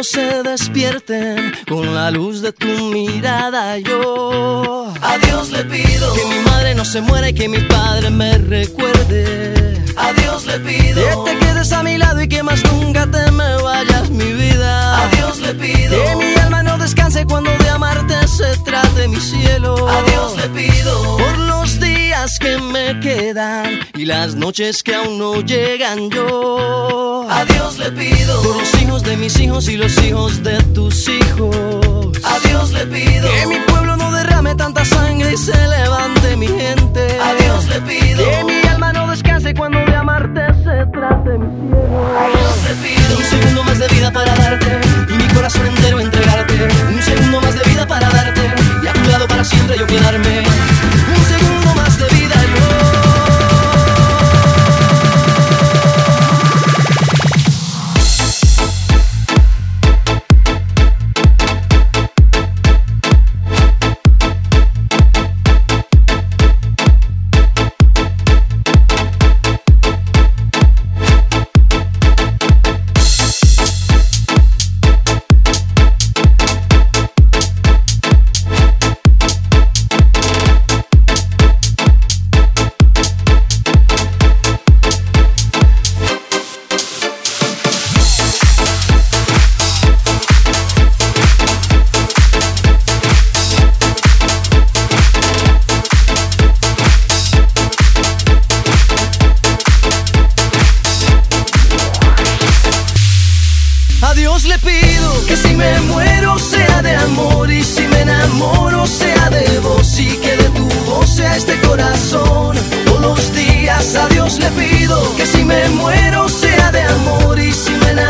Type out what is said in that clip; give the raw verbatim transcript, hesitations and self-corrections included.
ojos se despierten con la luz de tu mirada. Yo a Dios le pido que mi madre no se muera y que mi padre me recuerde. A Dios le pido que te quedes a mi lado y que más nunca te me vayas, mi vida. A Dios le pido que mi alma no descanse cuando de amarte se trate, mi cielo. A Dios le pido por los días que me quedan y las noches que aún no llegan. Yo a Dios le pido por los hijos de mis hijos y los hijos de tus hijos. A Dios le pido que mi pueblo no derrame tanta sangre y se levante mi gente. A Dios le pido que mi alma no descanse cuando de amarte se trate, mi cielo. A Dios le pido un segundo más de vida para darte y mi corazón entero entregarte. Un segundo más de vida para darte y a tu lado para siempre yo quedarme. Un segundo más de vida yo. A Dios le pido que si me muero sea de amor y si me enamoro sea de vos y que de tu voz sea este corazón todos los días. A Dios le pido que si me muero sea de amor y si me